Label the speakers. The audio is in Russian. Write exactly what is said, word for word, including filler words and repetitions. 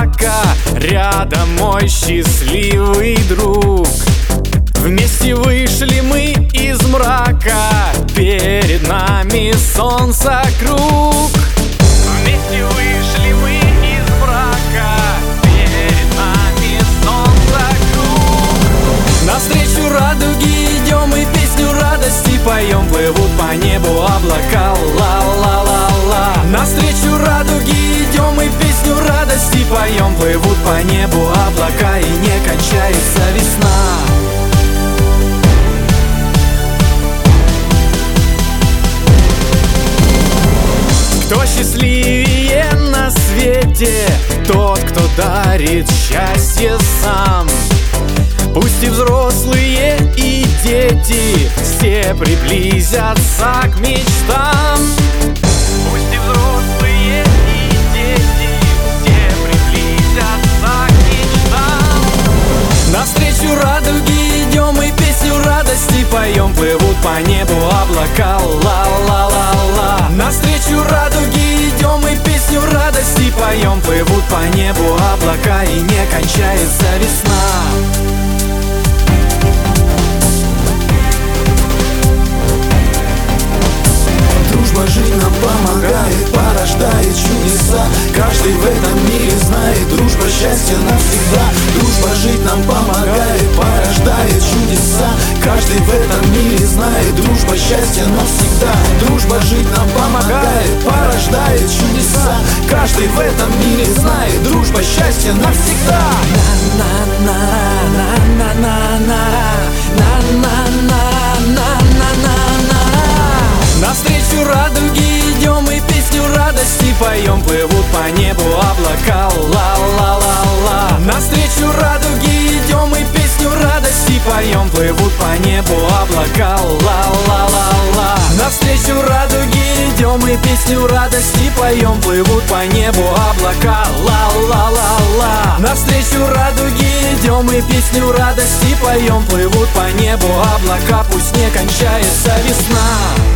Speaker 1: облака, рядом мой счастливый друг. Вместе вышли мы из мрака, перед нами солнце круг. Вместе вышли мы из мрака, перед нами солнце круг. Навстречу радуги идем и песню радости поем, плывут по небу облака, ла-ла-ла-ла. Навстречу радуги идем и песню радости поем, плывут по небу облака, и не кончается весна. Кто счастливее на свете? Тот, кто дарит счастье сам. Пусть и взрослые, и дети все приблизятся к мечтам. Пусть и взрослые, и дети все приблизятся к мечтам. Навстречу радуги идем и песню радости поем, плывут по небу облака, ла-ла-ла-ла. Навстречу радуги идем и песню радости поем, плывут по небу облака, и не кончается весна.
Speaker 2: Дружба жить нам помогает, порождает чудеса. Каждый в этом мире знает, дружба счастье навсегда. Дружба жить нам помогает, порождает чудеса. Каждый в этом мире знает, дружба счастье навсегда. Дружба жить нам помогает, порождает чудеса. Каждый в этом мире знает, дружба счастье навсегда.
Speaker 1: Навстречу радуги идем и песню радости поем, плывут по небу облака, ла-ла-ла-ла. Навстречу радуги идем и песню радости поем, плывут по небу облака, ла-ла-ла-ла. Навстречу радуги идем и песню радости поем, плывут по небу облака, ла-ла-ла-ла. Навстречу радуги идем и песню радости поем, плывут по небу облака, пусть не кончается весна.